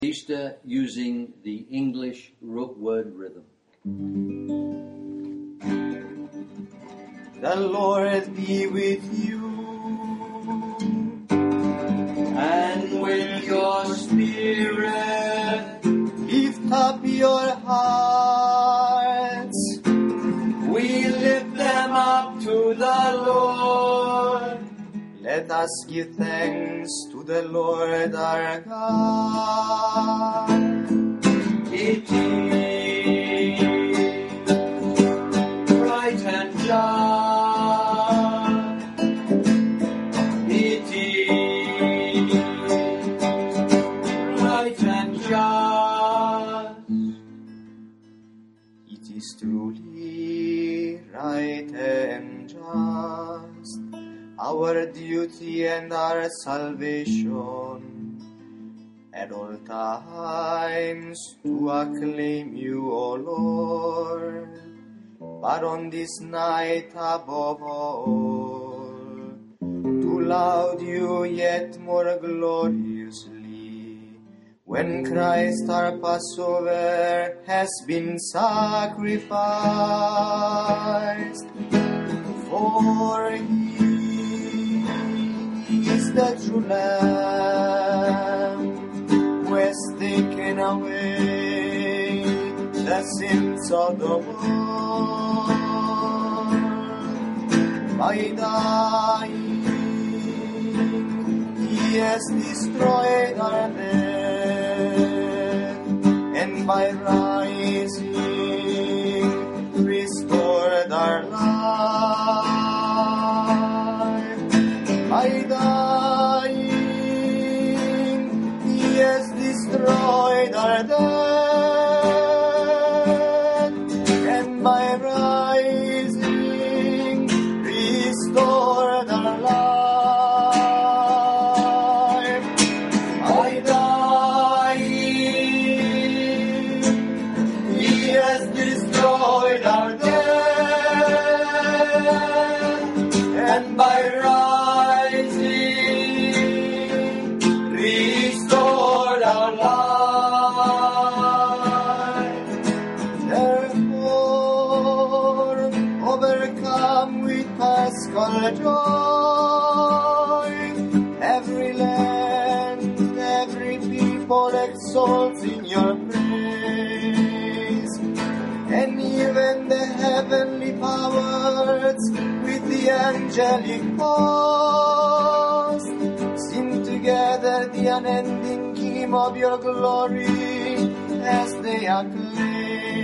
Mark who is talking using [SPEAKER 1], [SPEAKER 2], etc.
[SPEAKER 1] Easter using the English word rhythm.
[SPEAKER 2] The Lord be with you,
[SPEAKER 1] And with your spirit,
[SPEAKER 2] lift up your hearts.
[SPEAKER 1] we lift them up to the Lord.
[SPEAKER 2] Let us give thanks to the Lord our God.
[SPEAKER 1] It is right and just. It is right and just.
[SPEAKER 2] It is truly right and just, our duty and our salvation, at all times to acclaim you, O Lord, but on this night above all, to laud you yet more gloriously, when Christ our Passover has been sacrificed. For He is the true Lamb who has taken away the sins of the world. By dying, He has destroyed our death, and by rising, restored our life. By dying, He has destroyed our death, and by rising, restored our life. By dying, He has destroyed our death, and by rising, restored our life. Therefore, overcome with paschal joy, every land, every people exalts in your praise, and even the heavenly powers with the angelic host sing together the unending hymn of your glory as they acclaim.